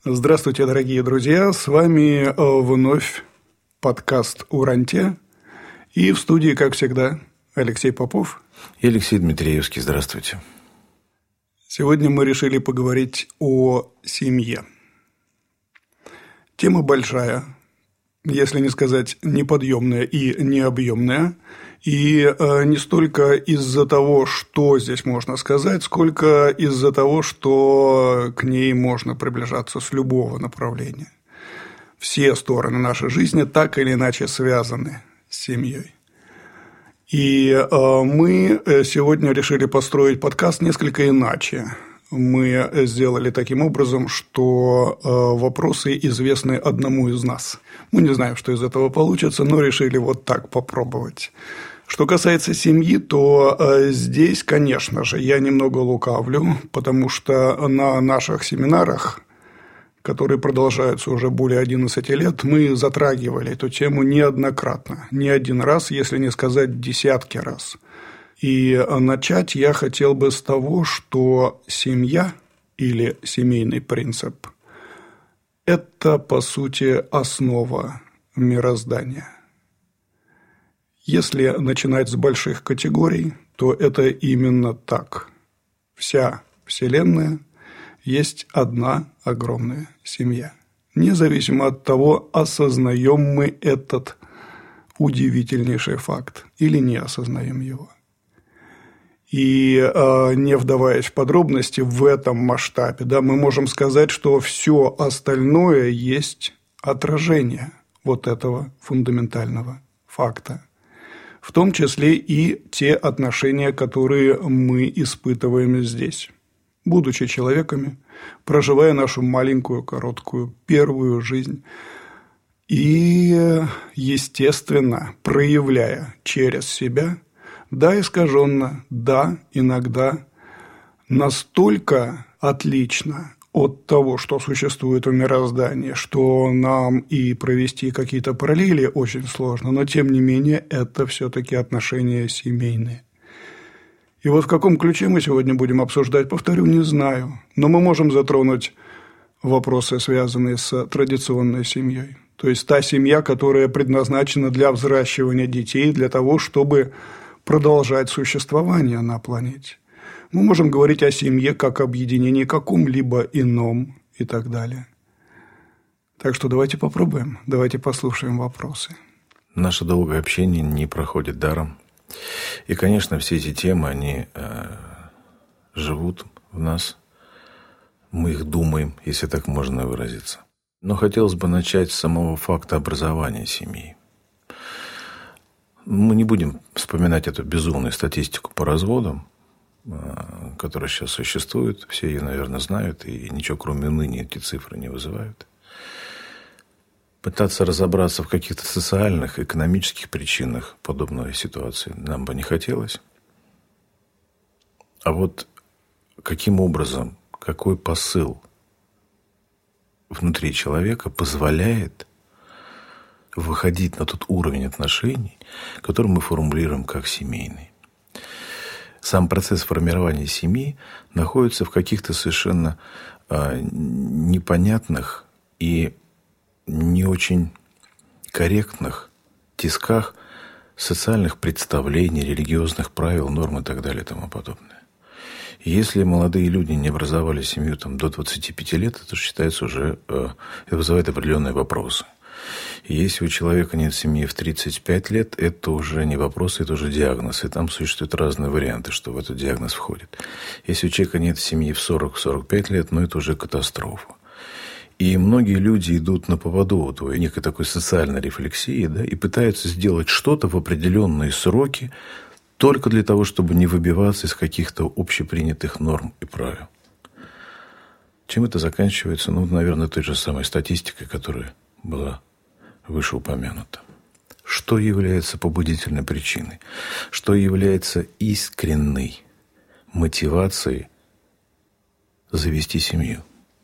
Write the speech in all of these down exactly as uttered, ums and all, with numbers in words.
Здравствуйте, дорогие друзья! С вами вновь подкаст «Уранте». И в студии, как всегда, Алексей Попов и Алексей Дмитриевский. Здравствуйте. Сегодня мы решили поговорить о семье. Тема большая, если не сказать неподъемная и необъемная. И не столько из-за того, что здесь можно сказать, сколько из-за того, что к ней можно приближаться с любого направления. Все стороны нашей жизни так или иначе связаны с семьей. И мы сегодня решили построить подкаст несколько иначе. Мы сделали таким образом, что вопросы известны одному из нас. Мы не знаем, что из этого получится, но решили вот так попробовать. Что касается семьи, то здесь, конечно же, я немного лукавлю, потому что на наших семинарах, которые продолжаются уже более одиннадцати лет, мы затрагивали эту тему неоднократно, не один раз, если не сказать десятки раз. И начать я хотел бы с того, что семья или семейный принцип – это, по сути, основа мироздания. Если начинать с больших категорий, то это именно так. Вся Вселенная есть одна огромная семья. Независимо от того, осознаем мы этот удивительнейший факт или не осознаем его. И не вдаваясь в подробности в этом масштабе, да, мы можем сказать, что все остальное есть отражение вот этого фундаментального факта. В том числе и те отношения, которые мы испытываем здесь, будучи человеками, проживая нашу маленькую, короткую, первую жизнь и, естественно, проявляя через себя, да, искаженно, да, иногда настолько отлично от того, что существует в мироздании, что нам и провести какие-то параллели очень сложно, но тем не менее это все-таки отношения семейные. И вот в каком ключе мы сегодня будем обсуждать, повторю, не знаю, но мы можем затронуть вопросы, связанные с традиционной семьей. То есть та семья, которая предназначена для взращивания детей, для того, чтобы продолжать существование на планете. Мы можем говорить о семье как объединении каком-либо ином и так далее. Так что давайте попробуем, давайте послушаем вопросы. Наше долгое общение не проходит даром. И, конечно, все эти темы, они э, живут в нас. Мы их думаем, если так можно выразиться. Но хотелось бы начать с самого факта образования семьи. Мы не будем вспоминать эту безумную статистику по разводам, которая сейчас существует. Все ее, наверное, знают, и ничего кроме уныния эти цифры не вызывают. Пытаться разобраться в каких-то социальных, экономических причинах подобной ситуации нам бы не хотелось. А вот каким образом, какой посыл внутри человека позволяет выходить на тот уровень отношений, который мы формулируем как семейный. Сам процесс формирования семьи находится в каких-то совершенно э, непонятных и не очень корректных тисках социальных представлений, религиозных правил, норм и так далее и тому подобное. И если молодые люди не образовали семью там, до двадцати пяти лет, это считается уже, э, это вызывает определенные вопросы. И если у человека нет семьи в тридцать пять лет, это уже не вопрос, это уже диагноз. И там существуют разные варианты, что в этот диагноз входит. Если у человека нет семьи в сорок-сорок пять лет, ну это уже катастрофа. И многие люди идут на поводу вот некой такой социальной рефлексии, да, и пытаются сделать что-то в определенные сроки только для того, чтобы не выбиваться из каких-то общепринятых норм и правил. Чем это заканчивается? Ну, наверное, той же самой статистикой, которая была вышеупомянуто. Что является побудительной причиной? Что является искренней мотивацией завести семью?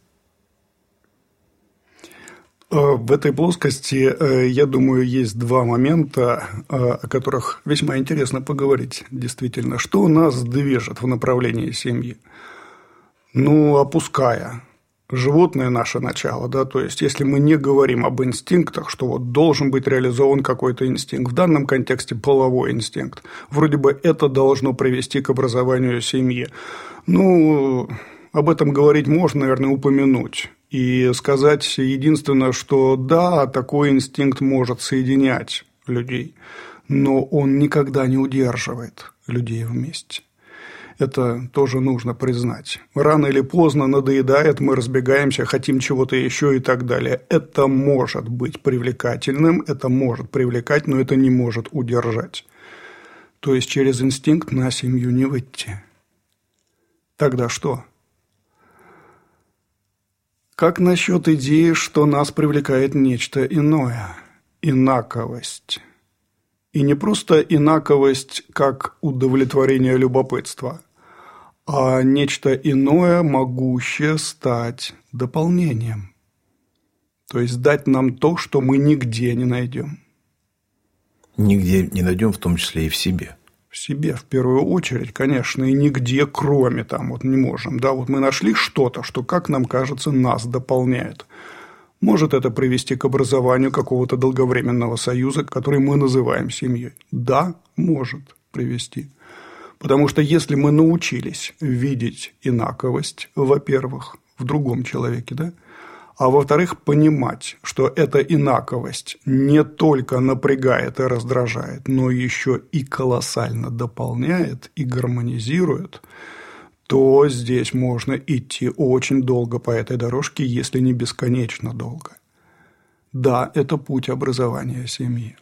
В этой плоскости, я думаю, есть два момента, о которых весьма интересно поговорить. Действительно, что нас движет в направлении семьи? Ну, опуская животное наше начало, да, то есть если мы не говорим об инстинктах, что вот должен быть реализован какой-то инстинкт, в данном контексте половой инстинкт, вроде бы это должно привести к образованию семьи. Ну, об этом говорить можно, наверное, упомянуть и сказать единственное, что да, такой инстинкт может соединять людей, но он никогда не удерживает людей вместе. Это тоже нужно признать. Рано или поздно надоедает, мы разбегаемся, хотим чего-то еще и так далее. Это может быть привлекательным, это может привлекать, но это не может удержать. То есть через инстинкт на семью не выйти. Тогда что? Как насчет идеи, что нас привлекает нечто иное? Инаковость. И не просто инаковость как удовлетворение любопытства, а нечто иное, могущее стать дополнением. То есть дать нам то, что мы нигде не найдем. Нигде не найдем, в том числе и в себе. В себе, в первую очередь, конечно, и нигде, кроме там, вот не можем. Да, вот мы нашли что-то, что, как нам кажется, нас дополняет. Может это привести к образованию какого-то долговременного союза, который мы называем семьей? Да, может привести. Потому что если мы научились видеть инаковость, во-первых, в другом человеке, да, а во-вторых, понимать, что эта инаковость не только напрягает и раздражает, но еще и колоссально дополняет и гармонизирует, то здесь можно идти очень долго по этой дорожке, если не бесконечно долго. Да, это путь образования семьи.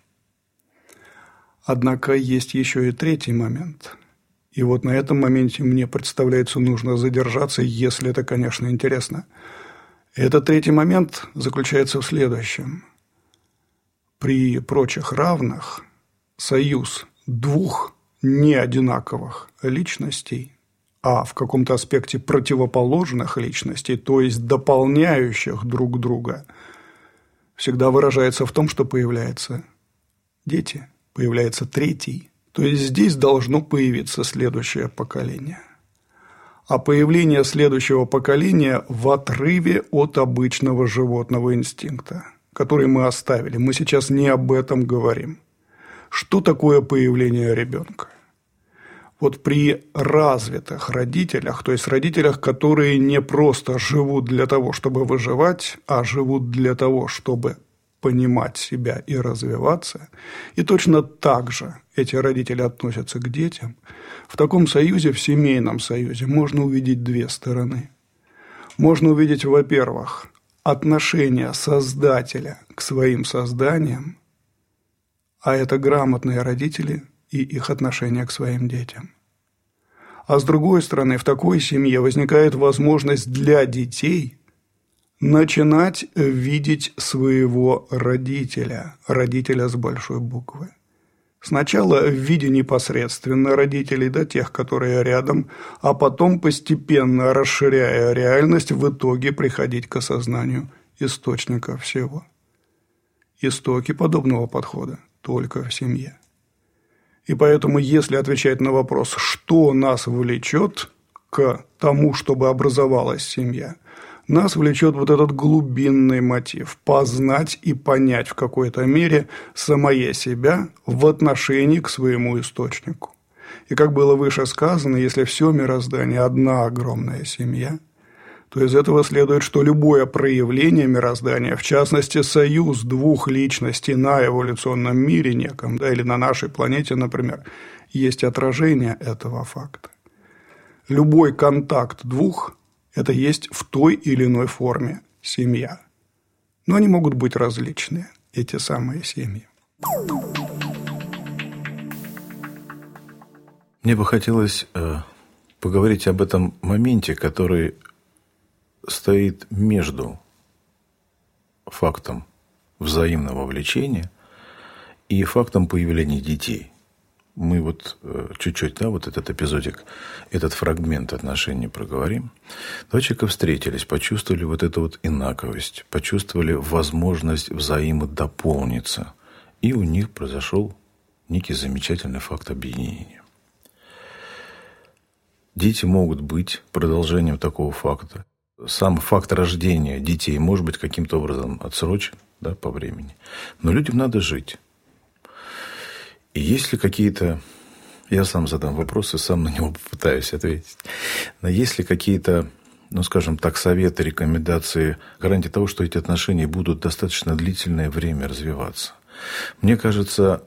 Однако есть еще и третий момент. И вот на этом моменте мне представляется, нужно задержаться, если это, конечно, интересно. Этот третий момент заключается в следующем. При прочих равных союз двух неодинаковых личностей, а в каком-то аспекте противоположных личностей, то есть дополняющих друг друга, всегда выражается в том, что появляются дети, появляется третий. То есть здесь должно появиться следующее поколение. А появление следующего поколения в отрыве от обычного животного инстинкта, который мы оставили. Мы сейчас не об этом говорим. Что такое появление ребенка? Вот при развитых родителях, то есть родителях, которые не просто живут для того, чтобы выживать, а живут для того, чтобы понимать себя и развиваться, и точно так же эти родители относятся к детям, в таком союзе, в семейном союзе, можно увидеть две стороны. Можно увидеть, во-первых, отношение создателя к своим созданиям, а это грамотные родители и их отношение к своим детям. А с другой стороны, в такой семье возникает возможность для детей начинать видеть своего родителя, родителя с большой буквы. Сначала в виде непосредственно родителей, да, тех, которые рядом, а потом постепенно, расширяя реальность, в итоге приходить к осознанию источника всего. Истоки подобного подхода только в семье. И поэтому, если отвечать на вопрос, что нас влечет к тому, чтобы образовалась семья, нас влечет вот этот глубинный мотив – познать и понять в какой-то мере самое себя в отношении к своему источнику. И как было выше сказано, если все мироздание – одна огромная семья, то из этого следует, что любое проявление мироздания, в частности, союз двух личностей на эволюционном мире неком, да, или на нашей планете, например, есть отражение этого факта. Любой контакт двух – это есть в той или иной форме семья. Но они могут быть различные, эти самые семьи. Мне бы хотелось э, поговорить об этом моменте, который стоит между фактом взаимного влечения и фактом появления детей. Мы вот чуть-чуть, да, вот этот эпизодик, этот фрагмент отношений проговорим. Два человека встретились, почувствовали вот эту вот инаковость, почувствовали возможность взаимодополниться, и у них произошел некий замечательный факт объединения. Дети могут быть продолжением такого факта. сам факт рождения детей может быть каким-то образом отсрочен, да, по времени. Но людям надо жить. И есть ли какие-то... Я сам задам вопрос и сам на него попытаюсь ответить. Но есть ли какие-то, ну, скажем так, советы, рекомендации, гарантии того, что эти отношения будут достаточно длительное время развиваться? Мне кажется,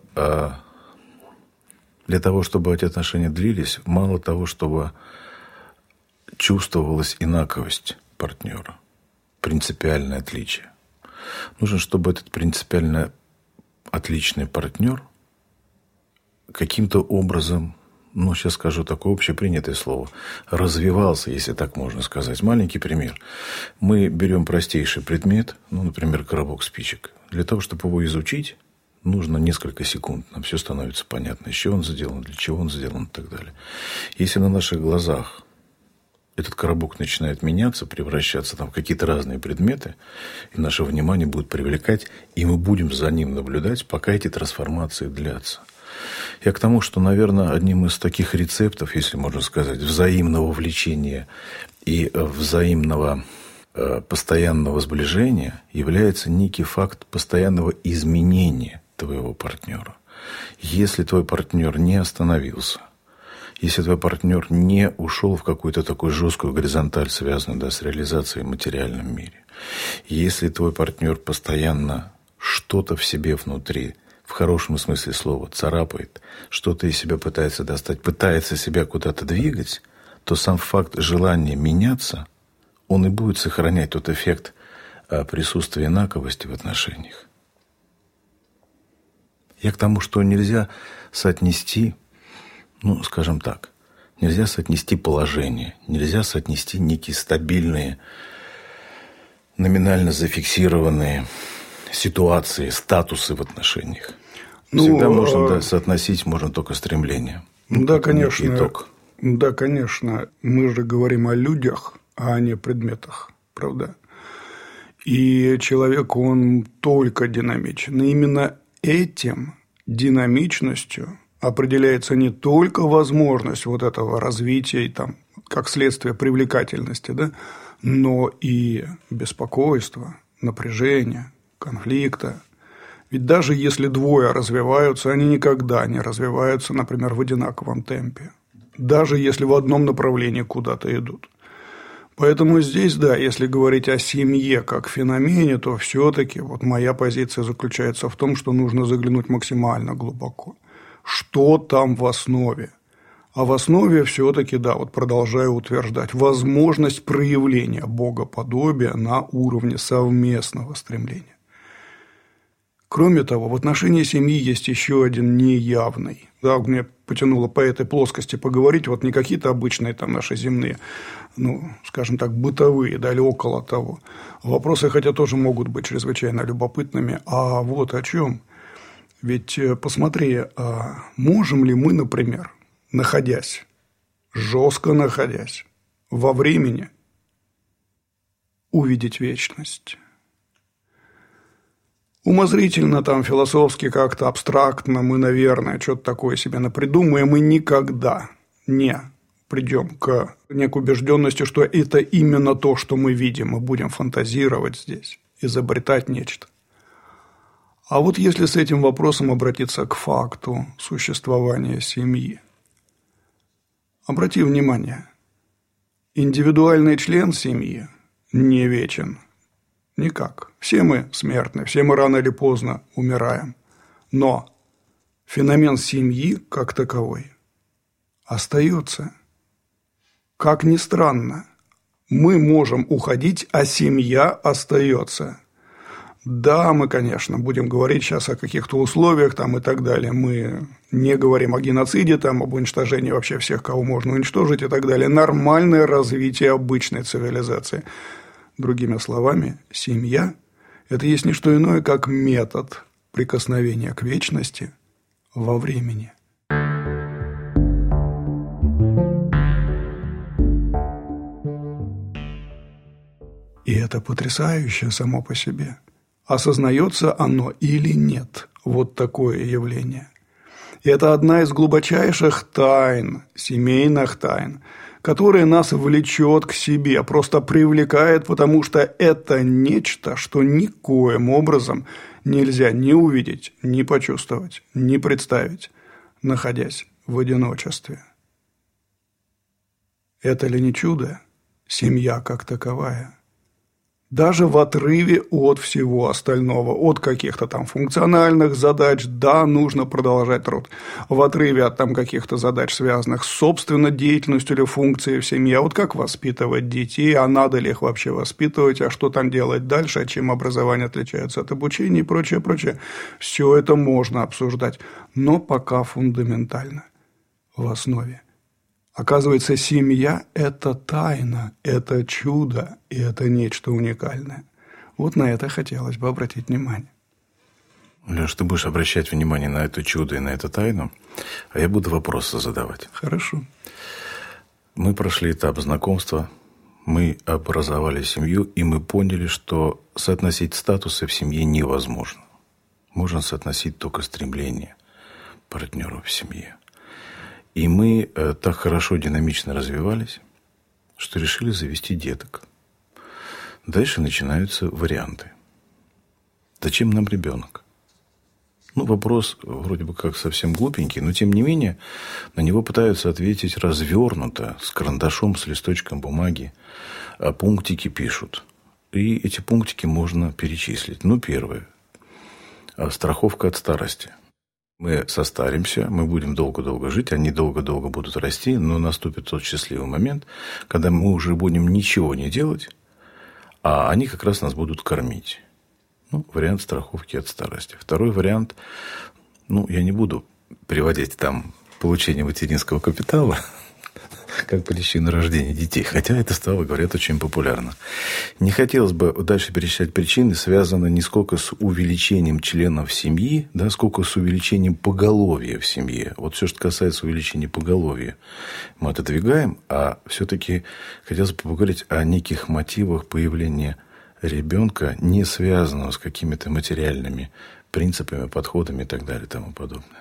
для того, чтобы эти отношения длились, мало того, чтобы чувствовалась инаковость партнера, принципиальное отличие. Нужно, чтобы этот принципиально отличный партнер каким-то образом, ну, сейчас скажу такое общепринятое слово, развивался, если так можно сказать. Маленький пример. Мы берем простейший предмет, ну, например, коробок спичек. Для того, чтобы его изучить, нужно несколько секунд. Нам все становится понятно, из чего он сделан, для чего он сделан и так далее. Если на наших глазах этот коробок начинает меняться, превращаться там, в какие-то разные предметы, и наше внимание будет привлекать, и мы будем за ним наблюдать, пока эти трансформации длятся. Я к тому, что, наверное, одним из таких рецептов, если можно сказать, взаимного влечения и взаимного э, постоянного сближения является некий факт постоянного изменения твоего партнера. Если твой партнер не остановился, если твой партнер не ушел в какую-то такую жесткую горизонталь, связанную, да, с реализацией в материальном мире, если твой партнер постоянно что-то в себе внутри, в хорошем смысле слова, царапает, что-то из себя пытается достать, пытается себя куда-то двигать, то сам факт желания меняться, он и будет сохранять тот эффект присутствия инаковости в отношениях. Я к тому, что нельзя соотнести, ну, скажем так, нельзя соотнести положение, нельзя соотнести некие стабильные, номинально зафиксированные ситуации, статусы в отношениях. Всегда ну, можно да, соотносить, можно только стремление. Ну, да, конечно. Итог. Да, конечно. Мы же говорим о людях, а не предметах, правда? И человек, он только динамичен. И именно этим, динамичностью, определяется не только возможность вот этого развития, и, там, как следствие привлекательности, да, но и беспокойство, напряжение, конфликта. Ведь даже если двое развиваются, они никогда не развиваются, например, в одинаковом темпе. Даже если в одном направлении куда-то идут. Поэтому здесь, да, если говорить о семье как феномене, то все-таки вот моя позиция заключается в том, что нужно заглянуть максимально глубоко. Что там в основе? А в основе все-таки, да, вот продолжаю утверждать, возможность проявления богоподобия на уровне совместного стремления. Кроме того, в отношении семьи есть еще один неявный. Да, мне потянуло по этой плоскости поговорить, вот не какие-то обычные там наши земные, ну, скажем так, бытовые, да, или около того. Вопросы, хотя тоже могут быть чрезвычайно любопытными, а вот о чем. Ведь посмотри, а можем ли мы, например, находясь, жестко находясь во времени, увидеть вечность? Умозрительно, там, философски, как-то абстрактно мы, наверное, что-то такое себе напридумаем и никогда не придем к некой убежденности, что это именно то, что мы видим, мы будем фантазировать здесь, изобретать нечто. А вот если с этим вопросом обратиться к факту существования семьи, обрати внимание, индивидуальный член семьи не вечен. Никак. Все мы смертны, все мы рано или поздно умираем. Но феномен семьи как таковой остается. Как ни странно, мы можем уходить, а семья остается. Да, мы, конечно, будем говорить сейчас о каких-то условиях там, и так далее. Мы не говорим о геноциде, там, об уничтожении вообще всех, кого можно уничтожить и так далее. Нормальное развитие обычной цивилизации. Другими словами, семья – это есть не что иное, как метод прикосновения к вечности во времени. И это потрясающе само по себе. Осознается оно или нет, вот такое явление. И это одна из глубочайших тайн, семейных тайн, которое нас влечет к себе, просто привлекает, потому что это нечто, что никоим образом нельзя ни увидеть, ни почувствовать, ни представить, находясь в одиночестве. Это ли не чудо? Семья как таковая. Даже в отрыве от всего остального, от каких-то там функциональных задач, да, нужно продолжать труд. В отрыве от там каких-то задач, связанных с собственной деятельностью или функцией в семье, вот как воспитывать детей, а надо ли их вообще воспитывать, а что там делать дальше, а чем образование отличается от обучения и прочее, прочее. Все это можно обсуждать, но пока фундаментально, в основе. Оказывается, семья – это тайна, это чудо, и это нечто уникальное. Вот на это хотелось бы обратить внимание. Леш, ты будешь обращать внимание на это чудо и на эту тайну, а я буду вопросы задавать. Хорошо. Мы прошли этап знакомства, мы образовали семью, и мы поняли, что соотносить статусы в семье невозможно. Можно соотносить только стремление партнеров в семье. И мы э, так хорошо, динамично развивались, что решили завести деток. Дальше начинаются варианты. Зачем нам ребенок? Ну, вопрос вроде бы как совсем глупенький, но тем не менее на него пытаются ответить развернуто, с карандашом, с листочком бумаги, а пунктики пишут. И эти пунктики можно перечислить. Ну, первое. Страховка от старости. Мы состаримся, мы будем долго-долго жить, они долго-долго будут расти, но наступит тот счастливый момент, когда мы уже будем ничего не делать, а они как раз нас будут кормить. Ну, вариант страховки от старости. Второй вариант, ну, я не буду приводить там получение материнского капитала, как причину рождения детей, хотя это стало, говорят, очень популярно. Не хотелось бы дальше перечислять причины, связанные не сколько с увеличением членов семьи, да, сколько с увеличением поголовья в семье. Вот все, что касается увеличения поголовья, мы отодвигаем, а все-таки хотелось бы поговорить о неких мотивах появления ребенка, не связанного с какими-то материальными принципами, подходами и так далее и тому подобное.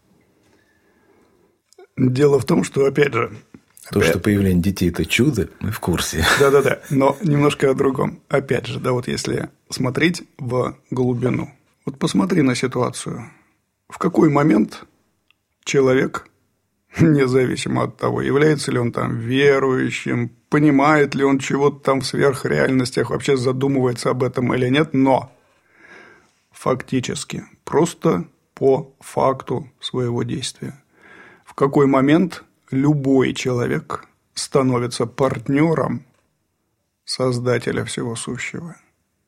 Дело в том, что, опять же, То, что появление детей – это чудо, мы в курсе. Да-да-да, но немножко о другом. Опять же, да, вот если смотреть в глубину. Вот посмотри на ситуацию. В какой момент человек, независимо от того, является ли он там верующим, понимает ли он чего-то там в сверхреальностях, вообще задумывается об этом или нет, но фактически, просто по факту своего действия. В какой момент любой человек становится партнером Создателя всего сущего.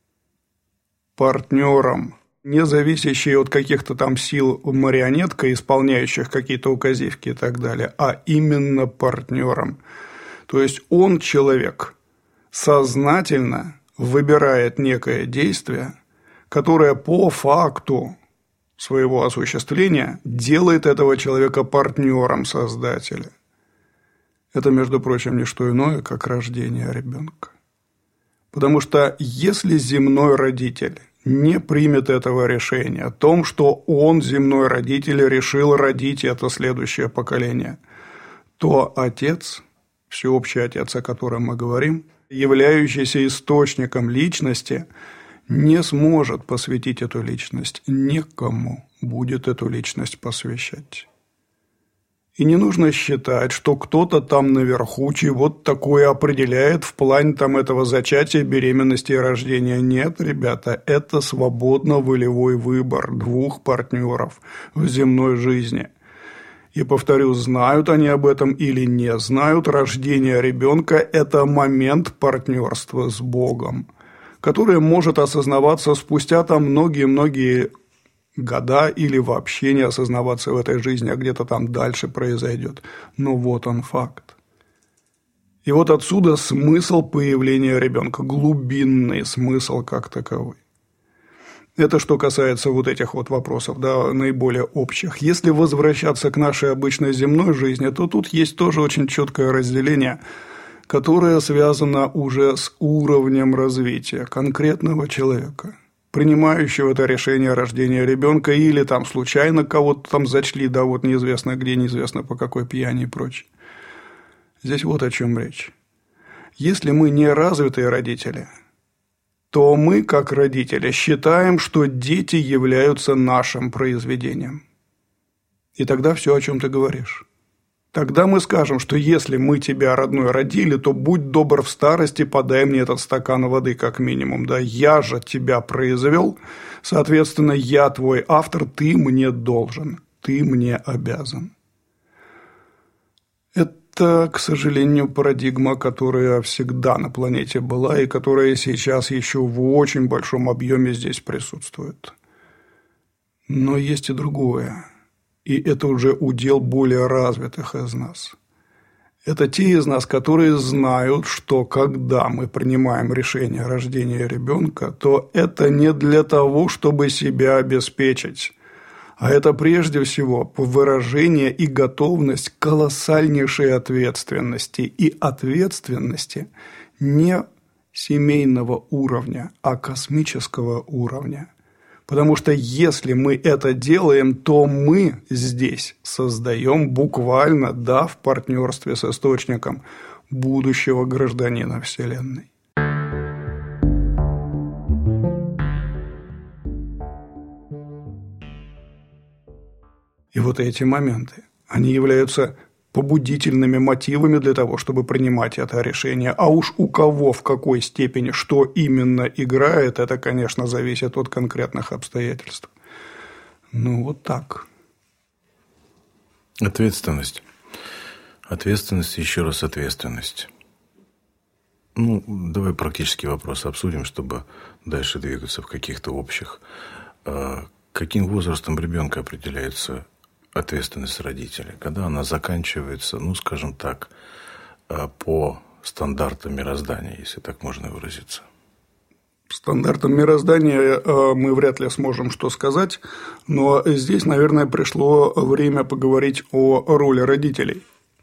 Партнером, не зависящий от каких-то там сил марионетка, исполняющих какие-то указивки и так далее, а именно партнером. То есть он, человек, сознательно выбирает некое действие, которое по факту своего осуществления делает этого человека партнером Создателя. Это, между прочим, не что иное, как рождение ребенка. Потому что если земной родитель не примет этого решения о том, что он, земной родитель, решил родить это следующее поколение, то отец, всеобщий отец, о котором мы говорим, являющийся источником личности, не сможет посвятить эту личность, некому будет эту личность посвящать. И не нужно считать, что кто-то там наверху чего-то такое определяет в плане там этого зачатия, беременности и рождения. Нет, ребята, это свободно-волевой выбор двух партнеров в земной жизни. И повторю, знают они об этом или не знают, рождение ребенка – это момент партнерства с Богом, которое может осознаваться спустя там многие-многие года или вообще не осознаваться в этой жизни, а где-то там дальше произойдет. Но вот он факт. И вот отсюда смысл появления ребенка, глубинный смысл как таковой. Это что касается вот этих вот вопросов, да, наиболее общих. Если возвращаться к нашей обычной земной жизни, то тут есть тоже очень четкое разделение, которое связано уже с уровнем развития конкретного человека, принимающего это решение о рождении ребенка, или там случайно кого-то там зачли, да, вот неизвестно где, неизвестно по какой пьяни и прочее. Здесь вот о чем речь. Если мы не развитые родители, то мы, как родители, считаем, что дети являются нашим произведением. И тогда все, о чем ты говоришь. Тогда мы скажем, что если мы тебя, родной, родили, то будь добр в старости, подай мне этот стакан воды как минимум. Да, я же тебя произвел, соответственно, я твой автор, ты мне должен, ты мне обязан. Это, к сожалению, парадигма, которая всегда на планете была и которая сейчас еще в очень большом объеме здесь присутствует. Но есть и другое. И это уже удел более развитых из нас. Это те из нас, которые знают, что когда мы принимаем решение о рождении ребенка, то это не для того, чтобы себя обеспечить, а это прежде всего выражение и готовность к колоссальнейшей ответственности. И ответственности не семейного уровня, а космического уровня. Потому что если мы это делаем, то мы здесь создаем буквально, да, в партнерстве с источником будущего гражданина Вселенной. И вот эти моменты, они являются побудительными мотивами для того, чтобы принимать это решение. А уж у кого, в какой степени, что именно играет, это, конечно, зависит от конкретных обстоятельств. Ну, вот так. Ответственность. Ответственность, еще раз ответственность. Ну, давай практический вопрос обсудим, чтобы дальше двигаться в каких-то общих. Каким возрастом ребенка определяется ответственность родителей, когда она заканчивается, ну, скажем так, по стандартам мироздания, если так можно выразиться? Стандартам мироздания мы вряд ли сможем что сказать, но здесь, наверное, пришло время поговорить о роли родителей.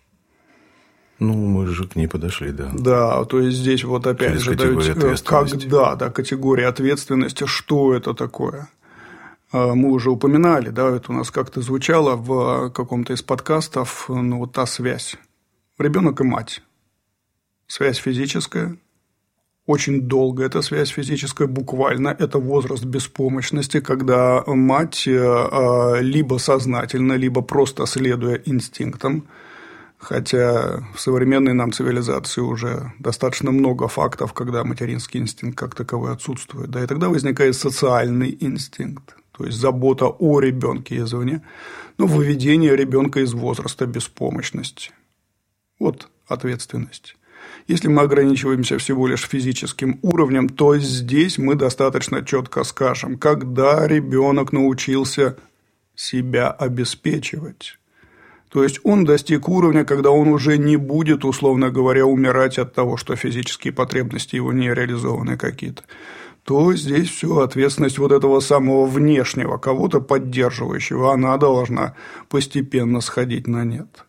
Ну, мы же к ней подошли, да. Да, то есть здесь вот опять Через же, категория когда, да, категория ответственности, что это такое? Мы уже упоминали, да, это у нас как-то звучало в каком-то из подкастов, ну, вот та связь. Ребенок и мать. Связь физическая, очень долгая эта связь физическая, буквально это возраст беспомощности, когда мать либо сознательно, либо просто следуя инстинктам, хотя в современной нам цивилизации уже достаточно много фактов, когда материнский инстинкт как таковой отсутствует, да, и тогда возникает социальный инстинкт. То есть забота о ребенке извне, но выведение ребенка из возраста беспомощности. Вот ответственность. Если мы ограничиваемся всего лишь физическим уровнем, то здесь мы достаточно четко скажем, когда ребенок научился себя обеспечивать. То есть он достиг уровня, когда он уже не будет, условно говоря, умирать от того, что физические потребности его не реализованы какие-то, то здесь все, ответственность вот этого самого внешнего, кого-то поддерживающего, она должна постепенно сходить на нет.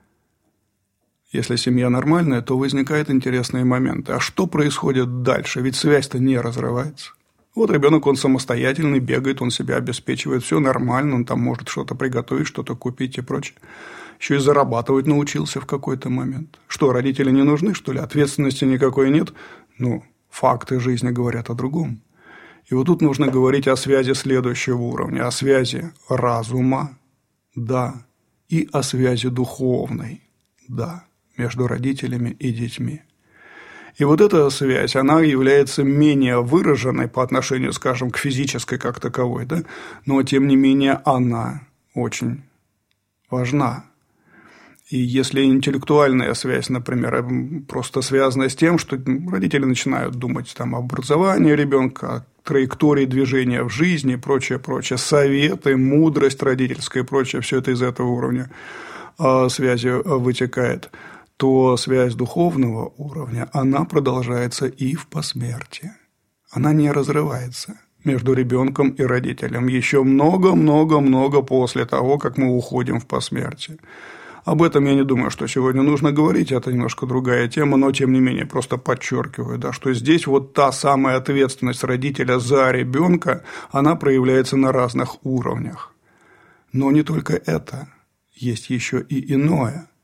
Если семья нормальная, то возникают интересные моменты. А что происходит дальше? Ведь связь-то не разрывается. Вот ребенок, он самостоятельный, бегает, он себя обеспечивает, все нормально, он там может что-то приготовить, что-то купить и прочее. Еще и зарабатывать научился в какой-то момент. Что, родители не нужны, что ли? Ответственности никакой нет? Ну, факты жизни говорят о другом. И вот тут нужно говорить о связи следующего уровня, о связи разума, да, и о связи духовной, да, между родителями и детьми. И вот эта связь, она является менее выраженной по отношению, скажем, к физической как таковой, да, но тем не менее она очень важна. И если интеллектуальная связь, например, просто связана с тем, что родители начинают думать там, об образовании ребенка, о траектории движения в жизни и прочее, прочее, советы, мудрость родительская и прочее, все это из этого уровня связи вытекает, то связь духовного уровня, она продолжается и в посмертии. Она не разрывается между ребенком и родителем еще много-много-много после того, как мы уходим в посмертие. Об этом я не думаю, что сегодня нужно говорить, это немножко другая тема, но тем не менее просто подчеркиваю, да, что здесь вот та самая ответственность родителя за ребенка, она проявляется на разных уровнях. Но не только это, есть еще и иное.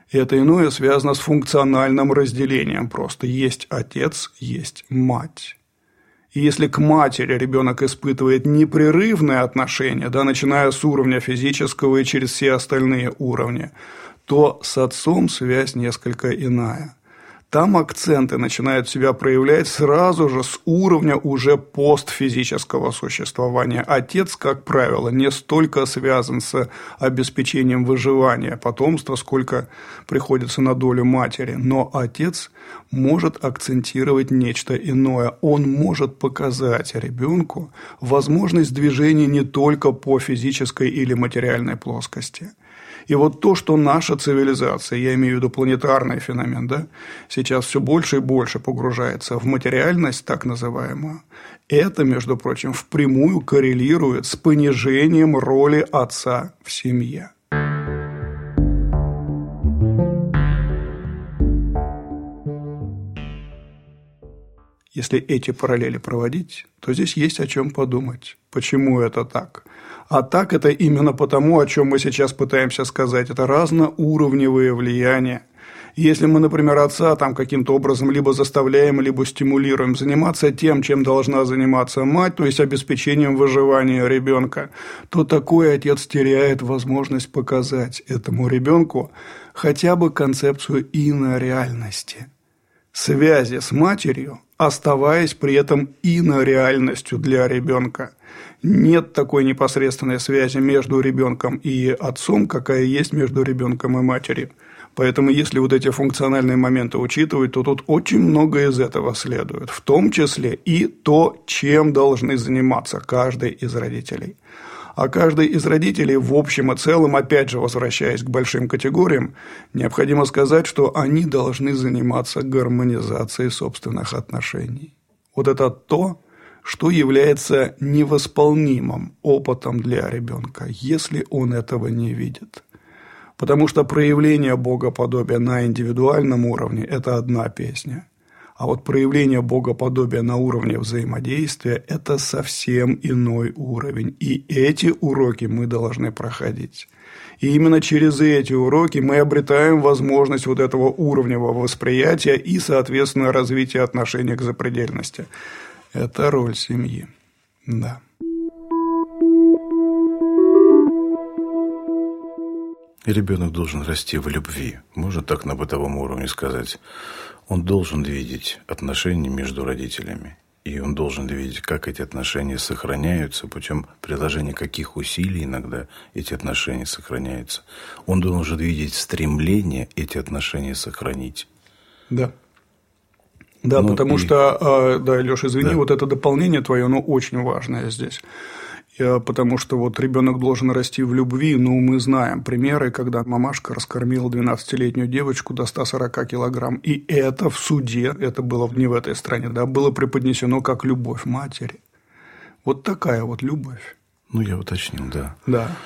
И это иное связано с функциональным разделением просто. Есть отец, есть мать. И если к матери ребенок испытывает непрерывное отношение, да, начиная с уровня физического и через все остальные уровни, то с отцом связь несколько иная. Там акценты начинают себя проявлять сразу же с уровня уже постфизического существования. Отец, как правило, не столько связан с обеспечением выживания потомства, сколько приходится на долю матери. Но отец может акцентировать нечто иное. Он может показать ребенку возможность движения не только по физической или материальной плоскости. И вот то, что наша цивилизация, я имею в виду планетарный феномен, да, сейчас все больше и больше погружается в материальность, так называемую, это, между прочим, впрямую коррелирует с понижением роли отца в семье. Если эти параллели проводить, то здесь есть о чем подумать. Почему это так? А так это именно потому, о чем мы сейчас пытаемся сказать. Это разноуровневые влияния. Если мы, например, отца там каким-то образом либо заставляем, либо стимулируем заниматься тем, чем должна заниматься мать, то есть обеспечением выживания ребенка, то такой отец теряет возможность показать этому ребенку хотя бы концепцию инореальности, связи с матерью, оставаясь при этом инореальностью для ребенка. Нет такой непосредственной связи между ребенком и отцом, какая есть между ребенком и матерью. Поэтому, если вот эти функциональные моменты учитывать, то тут очень много из этого следует, в том числе и то, чем должны заниматься каждый из родителей. А каждый из родителей в общем и целом, опять же, возвращаясь к большим категориям, необходимо сказать, что они должны заниматься гармонизацией собственных отношений. Вот это то, что является невосполнимым опытом для ребенка, если он этого не видит. Потому что проявление богоподобия на индивидуальном уровне – это одна песня. А вот проявление богоподобия на уровне взаимодействия – это совсем иной уровень. И эти уроки мы должны проходить. И именно через эти уроки мы обретаем возможность вот этого уровневого восприятия и, соответственно, развития отношения к запредельности. Это роль семьи. Да. И ребенок должен расти в любви. Можно так на бытовом уровне сказать. Он должен видеть отношения между родителями. И он должен видеть, как эти отношения сохраняются, путем приложения каких усилий иногда эти отношения сохраняются. Он должен видеть стремление эти отношения сохранить. Да. Да, ну, потому и... что, да, Лёш, извини, да. Вот это дополнение твое, оно очень важное здесь. Потому что вот ребенок должен расти в любви, ну, мы знаем примеры, когда мамашка раскормила двенадцатилетнюю девочку до ста сорока килограмм, и это в суде, это было не в этой стране, да, было преподнесено как любовь матери. Вот такая вот любовь. Ну, я уточнил, да. Да.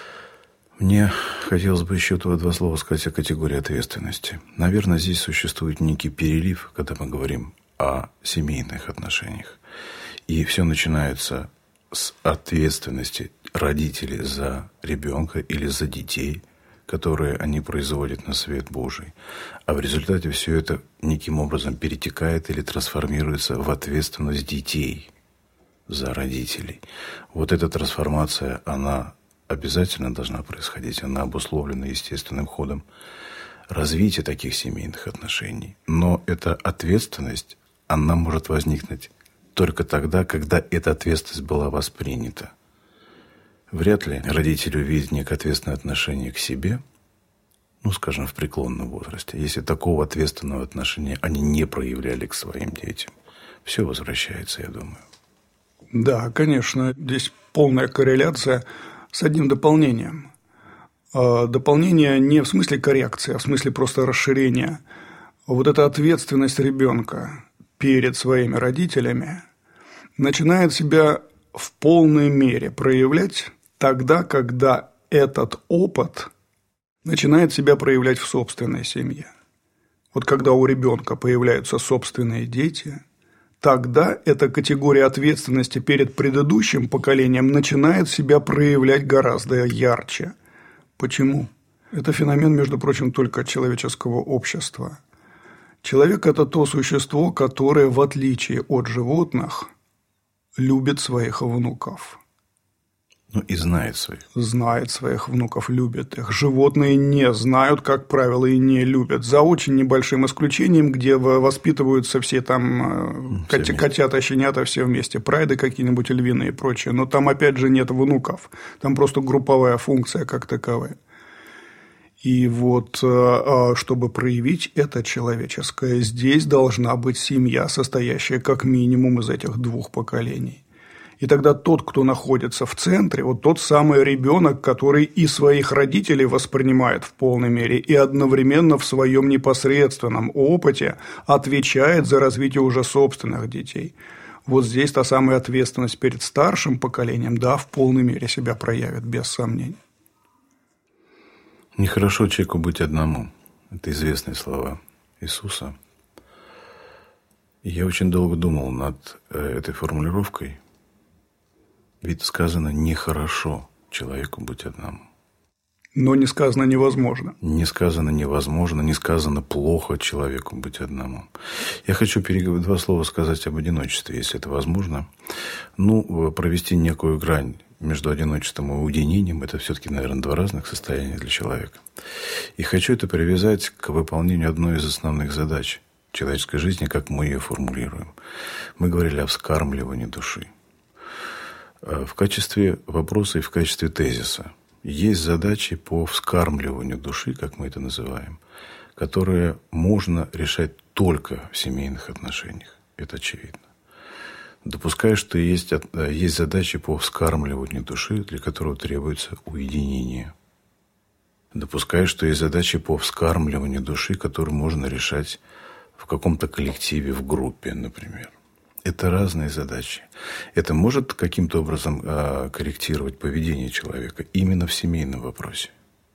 Мне хотелось бы еще два слова сказать о категории ответственности. Наверное, здесь существует некий перелив, когда мы говорим о семейных отношениях. И все начинается с ответственности родителей за ребенка или за детей, которые они производят на свет Божий. А в результате все это неким образом перетекает или трансформируется в ответственность детей за родителей. Вот эта трансформация, она обязательно должна происходить, она обусловлена естественным ходом развития таких семейных отношений. Но эта ответственность, она может возникнуть только тогда, когда эта ответственность была воспринята. Вряд ли родители увидят некое ответственное отношение к себе, ну, скажем, в преклонном возрасте, если такого ответственного отношения они не проявляли к своим детям. Все возвращается, я думаю. Да, конечно, здесь полная корреляция с одним дополнением. Дополнение не в смысле коррекции, а в смысле просто расширения. Вот эта ответственность ребенка перед своими родителями начинает себя в полной мере проявлять тогда, когда этот опыт начинает себя проявлять в собственной семье. Вот когда у ребенка появляются собственные дети, тогда эта категория ответственности перед предыдущим поколением начинает себя проявлять гораздо ярче. Почему? Это феномен, между прочим, только человеческого общества. Человек – это то существо, которое, в отличие от животных, любит своих внуков. Ну и знает своих. Знает своих внуков, любит их. Животные не знают, как правило, и не любят. За очень небольшим исключением, где воспитываются все там все кот- котята, щенята, все вместе. Прайды какие-нибудь львиные и прочее. Но там, опять же, нет внуков. Там просто групповая функция как таковая. И вот, чтобы проявить это человеческое, здесь должна быть семья, состоящая как минимум из этих двух поколений. И тогда тот, кто находится в центре, вот тот самый ребенок, который и своих родителей воспринимает в полной мере, и одновременно в своем непосредственном опыте отвечает за развитие уже собственных детей. Вот здесь та самая ответственность перед старшим поколением, да, в полной мере себя проявит, без сомнений. Нехорошо человеку быть одному. Это известные слова Иисуса. И я очень долго думал над этой формулировкой. Ведь сказано «нехорошо человеку быть одному». Но не сказано «невозможно». Не сказано «невозможно», не сказано «плохо человеку быть одному». Я хочу два слова сказать об одиночестве, если это возможно. Ну, провести некую грань между одиночеством и уединением – это все-таки, наверное, два разных состояния для человека. И хочу это привязать к выполнению одной из основных задач человеческой жизни, как мы ее формулируем. Мы говорили о вскармливании души. В качестве вопроса и в качестве тезиса есть задачи по вскармливанию души, как мы это называем, которые можно решать только в семейных отношениях. Это очевидно. Допускаю, что есть, есть задачи по вскармливанию души, для которого требуется уединение. Допускаю, что есть задачи по вскармливанию души, которые можно решать в каком-то коллективе, в группе, например. Это разные задачи. Это может каким-то образом э, корректировать поведение человека именно в семейном вопросе?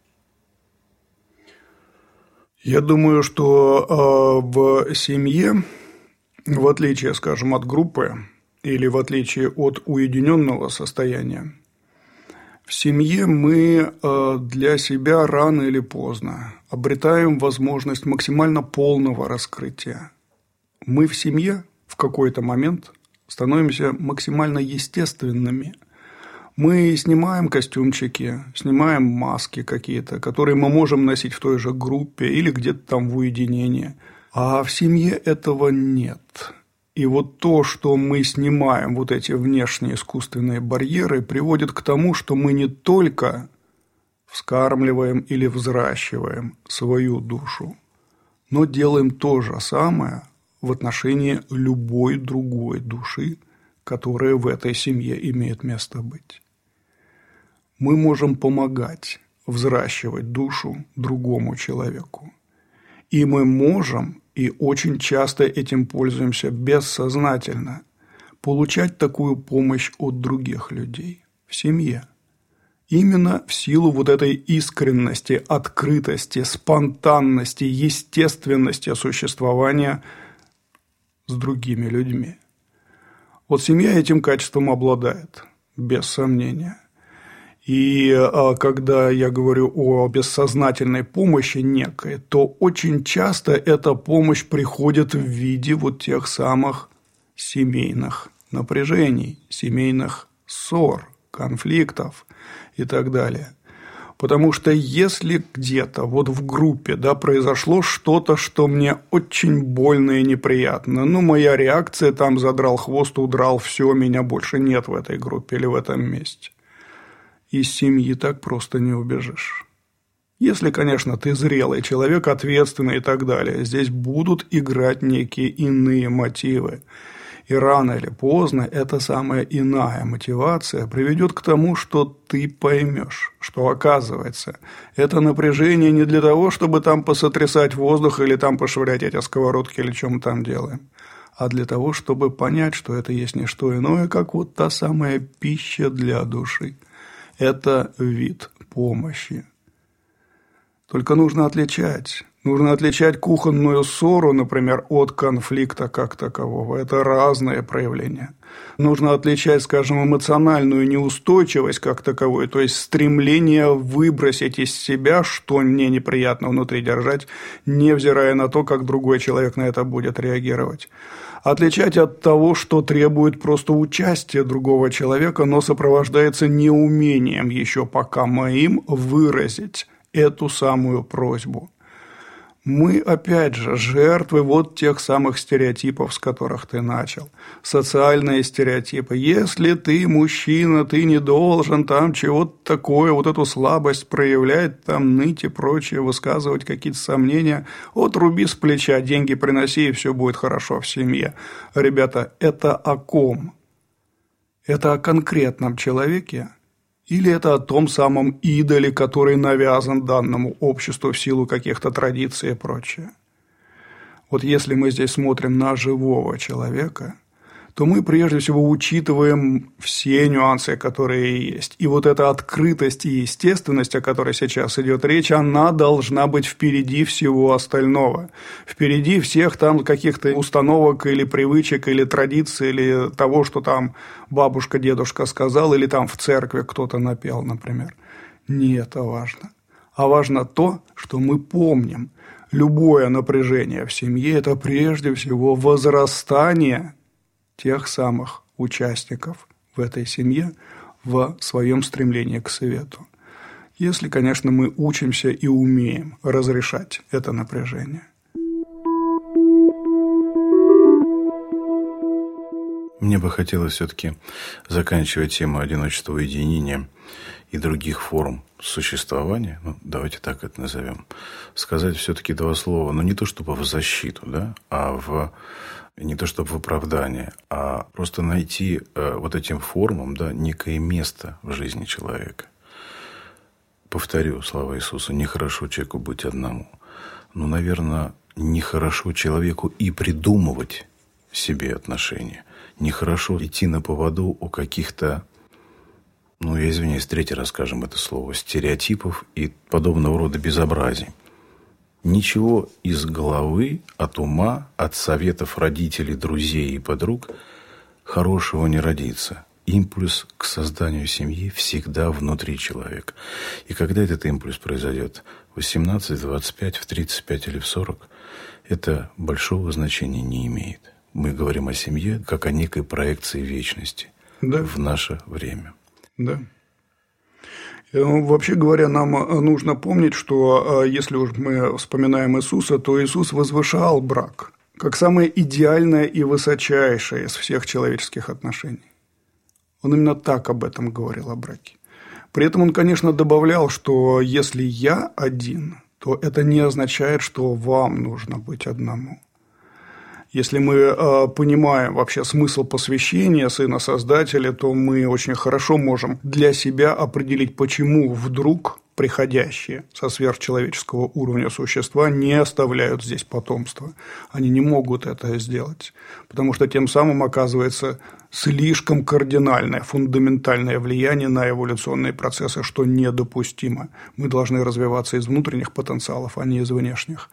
Я думаю, что э, в семье, в отличие, скажем, от группы или в отличие от уединенного состояния, в семье мы э, для себя рано или поздно обретаем возможность максимально полного раскрытия. Мы в семье в какой-то момент становимся максимально естественными. Мы снимаем костюмчики, снимаем маски какие-то, которые мы можем носить в той же группе или где-то там в уединении. А в семье этого нет. И вот то, что мы снимаем, вот эти внешние искусственные барьеры, приводит к тому, что мы не только вскармливаем или взращиваем свою душу, но делаем то же самое в отношении любой другой души, которая в этой семье имеет место быть. Мы можем помогать взращивать душу другому человеку. И мы можем, и очень часто этим пользуемся бессознательно, получать такую помощь от других людей в семье. Именно в силу вот этой искренности, открытости, спонтанности, естественности существования с другими людьми. Вот семья этим качеством обладает, без сомнения. И когда я говорю о бессознательной помощи некой, то очень часто эта помощь приходит в виде вот тех самых семейных напряжений, семейных ссор, конфликтов и так далее. Потому что если где-то вот в группе, да, произошло что-то, что мне очень больно и неприятно, ну, моя реакция там задрал хвост, удрал, все, меня больше нет в этой группе или в этом месте. Из семьи так просто не убежишь. Если, конечно, ты зрелый человек, ответственный и так далее, здесь будут играть некие иные мотивы. И рано или поздно эта самая иная мотивация приведет к тому, что ты поймешь, что, оказывается, это напряжение не для того, чтобы там посотрясать воздух или там пошвырять эти сковородки или что мы там делаем, а для того, чтобы понять, что это есть не что иное, как вот та самая пища для души. Это вид помощи. Только нужно отличать Нужно отличать кухонную ссору, например, от конфликта как такового. Это разные проявления. Нужно отличать, скажем, эмоциональную неустойчивость как таковую, то есть стремление выбросить из себя, что мне неприятно внутри держать, невзирая на то, как другой человек на это будет реагировать. Отличать от того, что требует просто участия другого человека, но сопровождается неумением еще пока моим выразить эту самую просьбу. Мы, опять же, жертвы вот тех самых стереотипов, с которых ты начал. Социальные стереотипы. Если ты мужчина, ты не должен там чего-то такое, вот эту слабость проявлять, там ныть и прочее, высказывать какие-то сомнения. Вот руби с плеча, деньги приноси, и все будет хорошо в семье. Ребята, это о ком? Это о конкретном человеке? Или это о том самом идоле, который навязан данному обществу в силу каких-то традиций и прочее? Вот если мы здесь смотрим на живого человека, то мы прежде всего учитываем все нюансы, которые есть. И вот эта открытость и естественность, о которой сейчас идет речь, она должна быть впереди всего остального. Впереди всех там каких-то установок или привычек, или традиций, или того, что там бабушка, дедушка сказал, или там в церкви кто-то напел, например. Не это важно. А важно то, что мы помним. Любое напряжение в семье – это прежде всего возрастание тех самых участников в этой семье в своем стремлении к совету. Если, конечно, мы учимся и умеем разрешать это напряжение. Мне бы хотелось все-таки, заканчивая тему одиночества, уединения и других форм существования, ну, давайте так это назовем, сказать все-таки два слова, но не то чтобы в защиту, да, а в не то чтобы в оправдание, а просто найти э, вот этим формам, да, некое место в жизни человека. Повторю слова Иисуса: нехорошо человеку быть одному. Но, наверное, нехорошо человеку и придумывать себе отношения. Нехорошо идти на поводу у каких-то, ну, я извиняюсь, третий раз скажем это слово, стереотипов и подобного рода безобразий. Ничего из головы, от ума, от советов родителей, друзей и подруг хорошего не родится. Импульс к созданию семьи всегда внутри человека. И когда этот импульс произойдет в восемнадцать, в двадцать пять, в тридцать пять или в сорок, это большого значения не имеет. Мы говорим о семье как о некой проекции вечности, да, в наше время. Да. Вообще говоря, нам нужно помнить, что если уж мы вспоминаем Иисуса, то Иисус возвышал брак как самое идеальное и высочайшее из всех человеческих отношений. Он именно так об этом говорил, о браке. При этом он, конечно, добавлял, что если я один, то это не означает, что вам нужно быть одному. Если мы э, понимаем вообще смысл посвящения Сына Создателя, то мы очень хорошо можем для себя определить, почему вдруг приходящие со сверхчеловеческого уровня существа не оставляют здесь потомства. Они не могут это сделать, потому что тем самым оказывается слишком кардинальное, фундаментальное влияние на эволюционные процессы, что недопустимо. Мы должны развиваться из внутренних потенциалов, а не из внешних.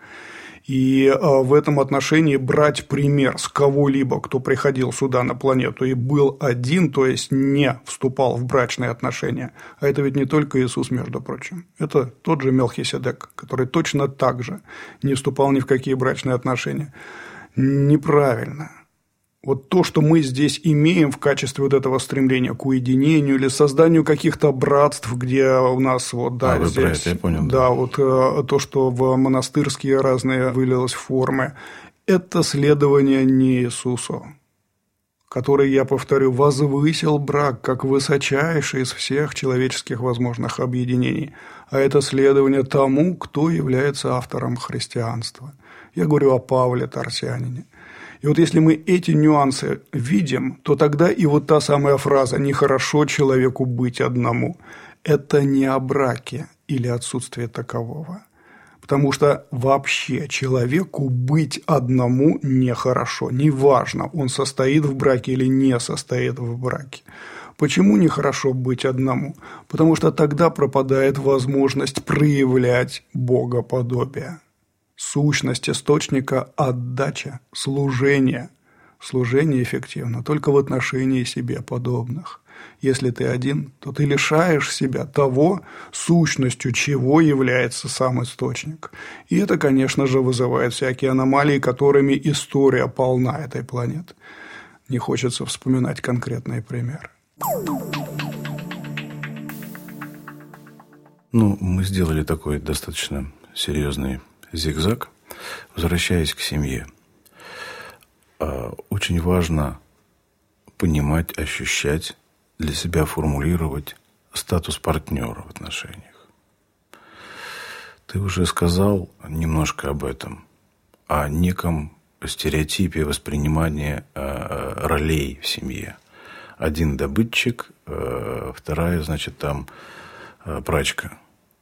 И в этом отношении брать пример с кого-либо, кто приходил сюда на планету и был один, то есть не вступал в брачные отношения, а это ведь не только Иисус, между прочим, это тот же Мелхиседек, который точно так же не вступал ни в какие брачные отношения. Неправильно. Вот то, что мы здесь имеем в качестве вот этого стремления к уединению или созданию каких-то братств, где у нас вот, да, а, здесь, это, я понял, да, да, вот то, что в монастырские разные вылилось в формы, это следование не Иисусу, который, я повторю, возвысил брак как высочайший из всех человеческих возможных объединений, а это следование тому, кто является автором христианства. Я говорю о Павле Тарсянине. И вот если мы эти нюансы видим, то тогда и вот та самая фраза «нехорошо человеку быть одному» – это не о браке или отсутствии такового. Потому что вообще человеку быть одному нехорошо. Неважно, он состоит в браке или не состоит в браке. Почему нехорошо быть одному? Потому что тогда пропадает возможность проявлять богоподобие. Сущность источника – отдача, служение. Служение эффективно только в отношении себе подобных. Если ты один, то ты лишаешь себя того, сущностью чего является сам источник. И это, конечно же, вызывает всякие аномалии, которыми история полна этой планеты. Не хочется вспоминать конкретные примеры. Ну, мы сделали такой достаточно серьезный зигзаг, возвращаясь к семье. Очень важно понимать, ощущать, для себя формулировать статус партнера в отношениях. Ты уже сказал немножко об этом, о неком стереотипе воспринимания ролей в семье. Один добытчик, вторая, значит, там прачка.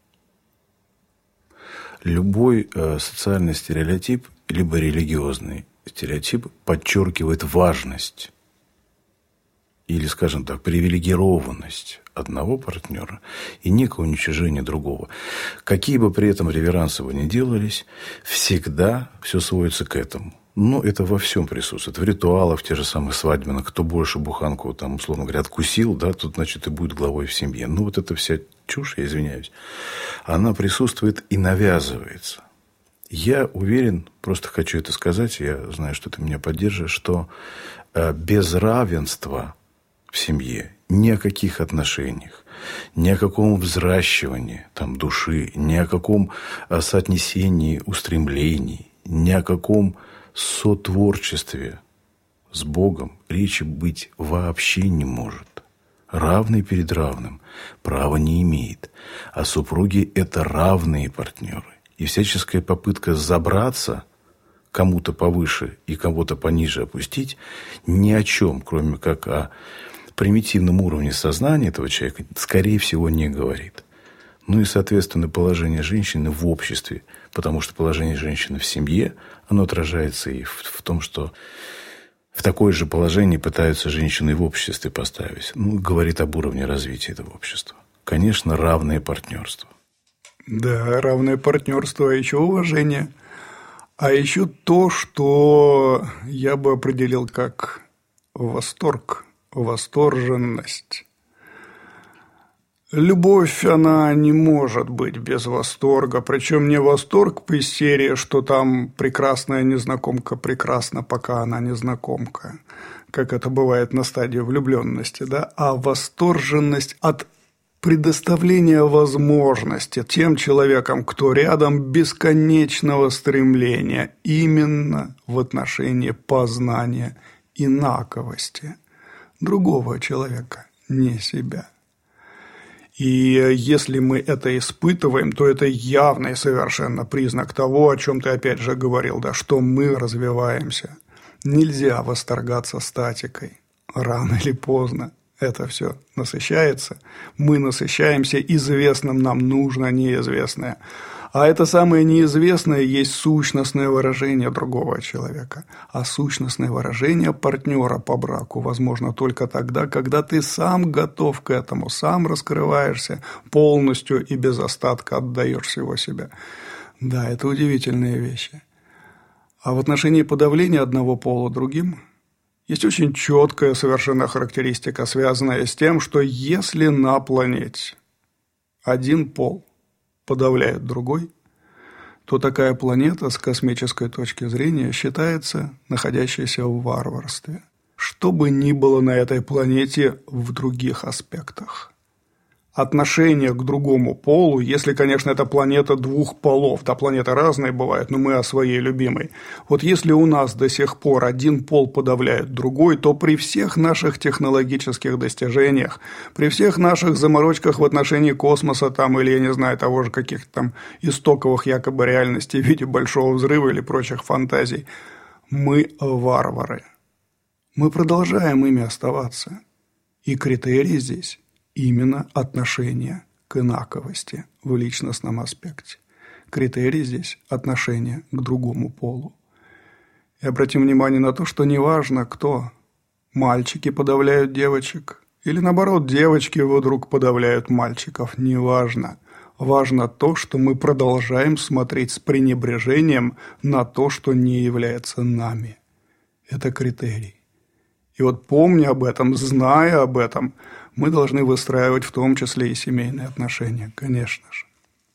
Любой социальный стереотип, либо религиозный стереотип подчеркивает важность или, скажем так, привилегированность одного партнера и некое уничтожение другого. Какие бы при этом реверансы бы ни делались, всегда все сводится к этому. Но это во всем присутствует. В ритуалах, в тех же самых свадебных, кто больше буханку, там, условно говоря, откусил, да, тут, значит, и будет главой в семье. Ну, вот эта вся чушь, я извиняюсь, она присутствует и навязывается. Я уверен, просто хочу это сказать, я знаю, что ты меня поддержишь, что без равенства в семье ни о каких отношениях, ни о каком взращивании там, души, ни о каком соотнесении устремлений, ни о каком сотворчестве с Богом речи быть вообще не может. Равный перед равным права не имеет, а супруги – это равные партнеры. И всяческая попытка забраться кому-то повыше и кого-то пониже опустить ни о чем, кроме как о примитивном уровне сознания этого человека, скорее всего, не говорит. Ну и, соответственно, положение женщины в обществе, потому что положение женщины в семье, оно отражается и в, в том, что в такое же положение пытаются женщины в обществе поставить. Ну, говорит об уровне развития этого общества. Конечно, равное партнерство. Да, равное партнерство, а еще уважение. А еще то, что я бы определил как восторг, восторженность. Любовь, она не может быть без восторга. Причем не восторг по серии, что там прекрасная незнакомка прекрасна, пока она незнакомка, как это бывает на стадии влюбленности, да? А восторженность от предоставления возможности тем человекам, кто рядом, бесконечного стремления именно в отношении познания инаковости другого человека, не себя. И если мы это испытываем, то это явный совершенно признак того, о чем ты опять же говорил, да, что мы развиваемся. Нельзя восторгаться статикой. Рано или поздно это все насыщается. Мы насыщаемся известным нам нужно неизвестное. А это самое неизвестное есть сущностное выражение другого человека. А сущностное выражение партнера по браку возможно только тогда, когда ты сам готов к этому, сам раскрываешься полностью и без остатка отдаешь всего себя. Да, это удивительные вещи. А в отношении подавления одного пола другим есть очень четкая совершенно характеристика, связанная с тем, что если на планете один пол подавляет другой, то такая планета с космической точки зрения считается находящейся в варварстве. Что бы ни было на этой планете в других аспектах. Отношение к другому полу, если, конечно, это планета двух полов, да, планеты разные бывают, но мы о своей любимой. Вот если у нас до сих пор один пол подавляет другой, то при всех наших технологических достижениях, при всех наших заморочках в отношении космоса там, или, я не знаю, того же каких-то там истоковых якобы реальностей в виде большого взрыва или прочих фантазий, мы варвары. Мы продолжаем ими оставаться. И критерий здесь именно отношение к инаковости в личностном аспекте. Критерий здесь – отношение к другому полу. И обратим внимание на то, что неважно, кто – мальчики подавляют девочек, или наоборот, девочки вдруг подавляют мальчиков, неважно. Важно то, что мы продолжаем смотреть с пренебрежением на то, что не является нами. Это критерий. И вот помня об этом, зная об этом, мы должны выстраивать в том числе и семейные отношения, конечно же.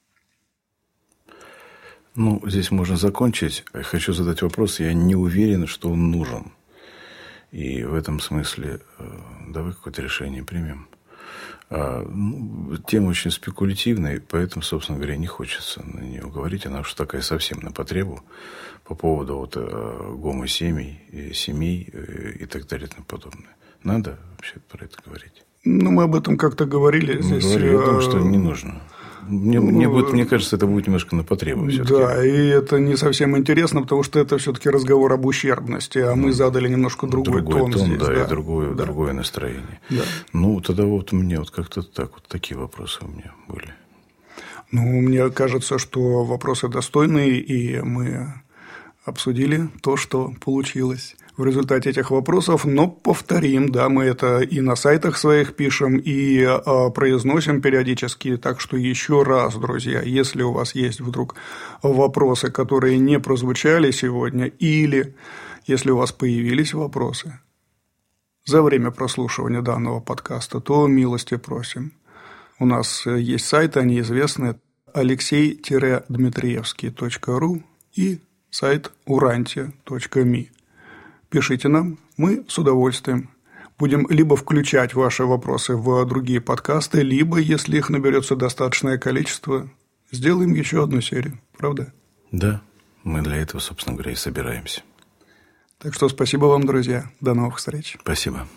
Ну, здесь можно закончить. Хочу задать вопрос. Я не уверен, что он нужен. И в этом смысле давай какое-то решение примем. А, ну, тема очень спекулятивная, поэтому, собственно говоря, не хочется на нее говорить. Она уж такая совсем на потребу по поводу вот, гомосемей, семей и так далее и тому подобное. Надо вообще про это говорить? Ну, мы об этом как-то говорили. Здесь... Говорили, я думаю, что не нужно. Мне, ну, мне, будет, мне кажется, это будет немножко на потребу все-таки. Да, и это не совсем интересно, потому что это все-таки разговор об ущербности, а мы задали немножко другой, другой тон, тон здесь. Да, да, и другое, да. другое настроение. Да. Ну, тогда вот у меня вот как-то так, вот такие вопросы у меня были. Ну, мне кажется, что вопросы достойные, и мы обсудили то, что получилось в результате этих вопросов, но повторим, да, мы это и на сайтах своих пишем, и а, произносим периодически, так что еще раз, друзья, если у вас есть вдруг вопросы, которые не прозвучали сегодня, или если у вас появились вопросы за время прослушивания данного подкаста, то милости просим. У нас есть сайты, они известны, алексей дмитриевский точка ру и сайт уранти точка ми. Пишите нам, мы с удовольствием будем либо включать ваши вопросы в другие подкасты, либо, если их наберется достаточное количество, сделаем еще одну серию, правда? Да, мы для этого, собственно говоря, и собираемся. Так что спасибо вам, друзья. До новых встреч. Спасибо.